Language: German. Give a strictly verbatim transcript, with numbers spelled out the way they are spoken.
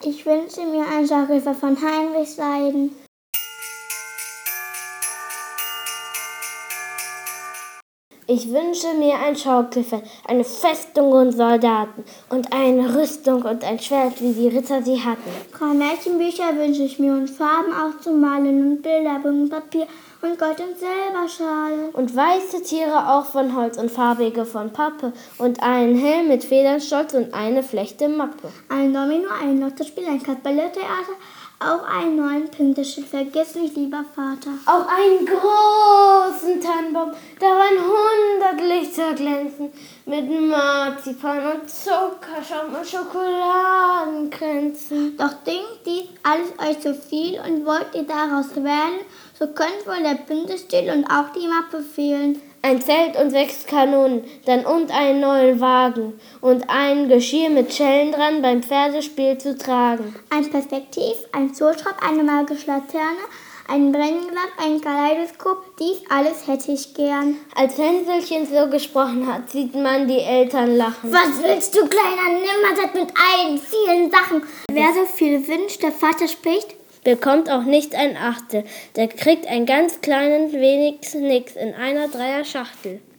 Ich wünsche mir ein Schaukelpferd von Heinrich Seiden. Ich wünsche mir ein Schaukelpferd, eine Festung und Soldaten und eine Rüstung und ein Schwert, wie die Ritter sie hatten. Drei Märchenbücher wünsche ich mir und Farben aufzumalen und Bilder und Papier und Gold und Silberschale. Und weiße Tiere auch von Holz und farbige von Pappe und einen Helm mit Federnstolz und eine Flechte Mappe. Ein Domino, ein Lottospiel, ein Kasperletheater, auch einen neuen Punkteschnitt, vergiss nicht, lieber Vater. Auch einen großen Tannenbaum, daran hundert Lichter glänzen, mit Marzipan und Zuckerschaum und Schokoladenkränzen. Doch denkt dies alles euch zu viel und wollt ihr daraus wählen, so könnt wohl der Punkteschnitt und auch die Mappe fehlen. Ein Zelt und sechs Kanonen, dann und einen neuen Wagen und ein Geschirr mit Schellen dran beim Pferdespiel zu tragen. Ein Perspektiv, ein Zollstock, eine magische Laterne, ein Brennglas, ein Kaleidoskop, dies alles hätte ich gern. Als Hänselchen so gesprochen hat, sieht man die Eltern lachen. Was willst du, kleiner Nimmersatt, mit allen vielen Sachen? Wer so viel wünscht, der Vater spricht, bekommt auch nicht ein Achtel, der kriegt einen ganz kleinen wenig Nix in einer Dreier-Schachtel.